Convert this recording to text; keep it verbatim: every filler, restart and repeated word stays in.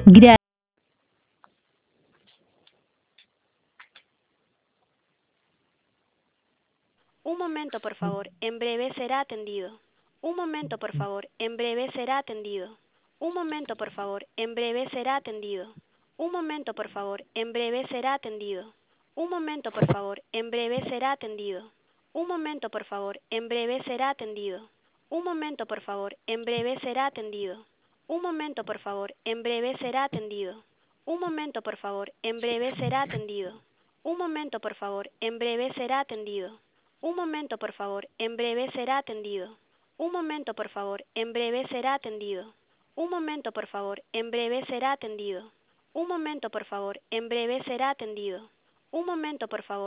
Gra- Un momento, por favor. En breve será atendido. Un momento, por favor. En breve será atendido. Un momento, por favor. En breve será atendido. Un momento, por favor. En breve será atendido. Un momento, por favor. En breve será atendido. Un momento, por favor. En breve será atendido. Un momento, por favor. En breve será atendido. Un momento, por favor. En breve será atendido. Un momento, por favor. En breve será atendido. Un momento, por favor. En breve será atendido. Un momento, por favor. En breve será atendido. Un momento, por favor. En breve será atendido. Un momento, por favor. En breve será atendido. Un momento, por favor. En breve será atendido. Un momento, por favor.